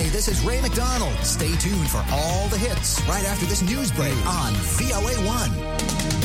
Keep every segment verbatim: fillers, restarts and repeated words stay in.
Hi, this is Ray McDonald. Stay tuned for all the hits right after this news break on V O A one.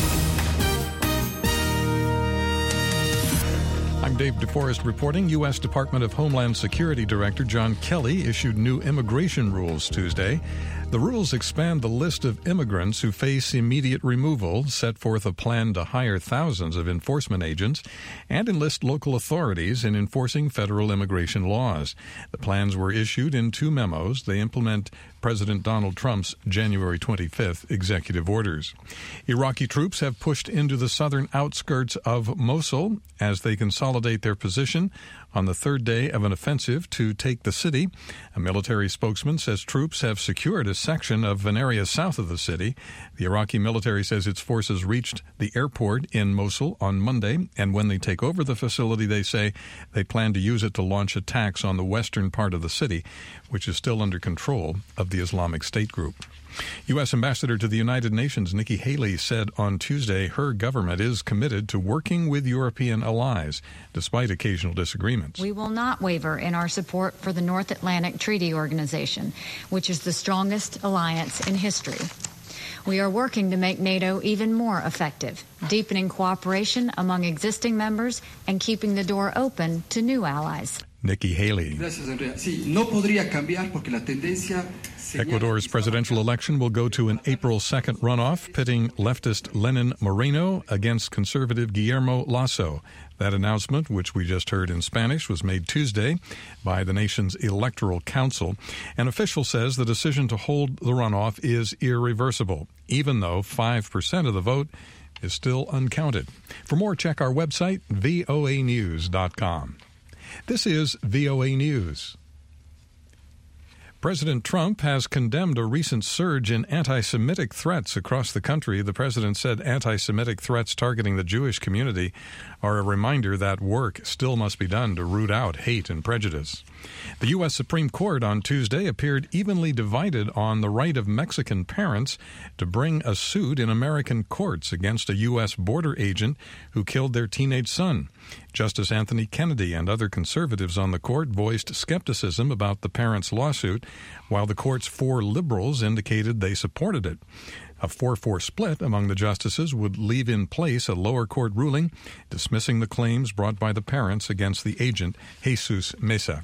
I'm Dave DeForest reporting. U S. Department of Homeland Security Director John Kelly issued new immigration rules Tuesday. The rules expand the list of immigrants who face immediate removal, set forth a plan to hire thousands of enforcement agents, and enlist local authorities in enforcing federal immigration laws. The plans were issued in two memos. They implement President Donald Trump's January twenty-fifth executive orders. Iraqi troops have pushed into the southern outskirts of Mosul as they consolidate their position on the third day of an offensive to take the city. A military spokesman says troops have secured a section of an area south of the city. The Iraqi military says its forces reached the airport in Mosul on Monday, and when they take over the facility, they say they plan to use it to launch attacks on the western part of the city, which is still under control of the Islamic State group. U S. Ambassador to the United Nations Nikki Haley said on Tuesday her government is committed to working with European allies, despite occasional disagreements. We will not waver in our support for the North Atlantic Treaty Organization, which is the strongest alliance in history. We are working to make NATO even more effective, deepening cooperation among existing members and keeping the door open to new allies. Nikki Haley. Ecuador's presidential election will go to an April second runoff, pitting leftist Lenin Moreno against conservative Guillermo Lasso. That announcement, which we just heard in Spanish, was made Tuesday by the nation's Electoral Council. An official says the decision to hold the runoff is irreversible, even though five percent of the vote is still uncounted. For more, check our website, V O A news dot com. This is V O A News. President Trump has condemned a recent surge in anti-Semitic threats across the country. The president said anti-Semitic threats targeting the Jewish community are a reminder that work still must be done to root out hate and prejudice. The U S. Supreme Court on Tuesday appeared evenly divided on the right of Mexican parents to bring a suit in American courts against a U S border agent who killed their teenage son. Justice Anthony Kennedy and other conservatives on the court voiced skepticism about the parents' lawsuit, while the court's four liberals indicated they supported it. A four four split among the justices would leave in place a lower court ruling dismissing the claims brought by the parents against the agent, Jesus Mesa.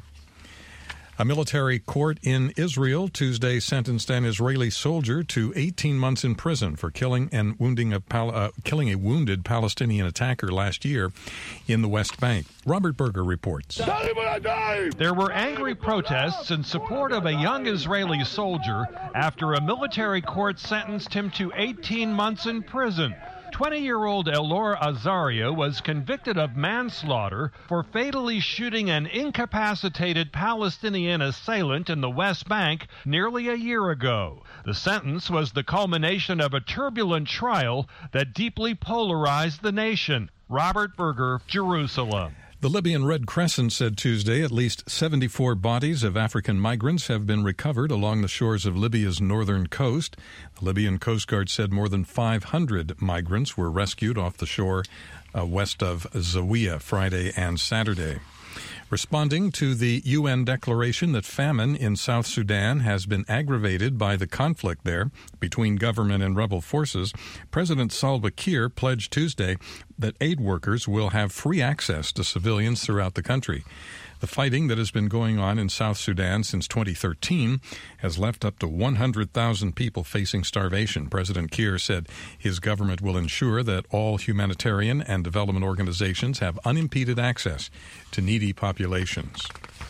A military court in Israel Tuesday sentenced an Israeli soldier to eighteen months in prison for killing and wounding a Pal- uh, killing a wounded Palestinian attacker last year in the West Bank. Robert Berger reports. There were angry protests in support of a young Israeli soldier after a military court sentenced him to eighteen months in prison. twenty-year-old Elor Azaria was convicted of manslaughter for fatally shooting an incapacitated Palestinian assailant in the West Bank nearly a year ago. The sentence was the culmination of a turbulent trial that deeply polarized the nation. Robert Berger, Jerusalem. The Libyan Red Crescent said Tuesday at least seventy-four bodies of African migrants have been recovered along the shores of Libya's northern coast. The Libyan Coast Guard said more than five hundred migrants were rescued off the shore uh, west of Zawiya Friday and Saturday. Responding to the U N declaration that famine in South Sudan has been aggravated by the conflict there between government and rebel forces, President Salva Kiir pledged Tuesday that aid workers will have free access to civilians throughout the country. The fighting that has been going on in South Sudan since twenty thirteen has left up to one hundred thousand people facing starvation. President Kiir said his government will ensure that all humanitarian and development organizations have unimpeded access to needy populations.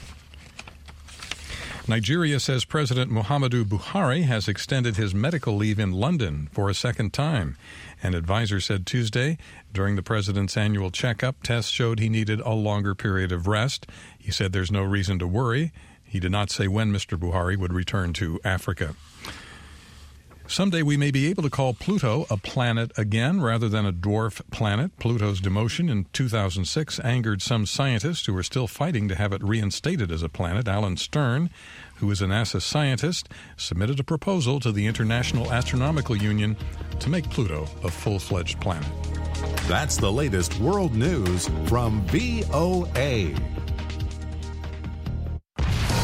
Nigeria says President Muhammadu Buhari has extended his medical leave in London for a second time. An advisor said Tuesday during the president's annual checkup, tests showed he needed a longer period of rest. He said there's no reason to worry. He did not say when Mister Buhari would return to Africa. Someday we may be able to call Pluto a planet again rather than a dwarf planet. Pluto's demotion in two thousand six angered some scientists who are still fighting to have it reinstated as a planet. Alan Stern, who is a NASA scientist, submitted a proposal to the International Astronomical Union to make Pluto a full-fledged planet. That's the latest world news from V O A.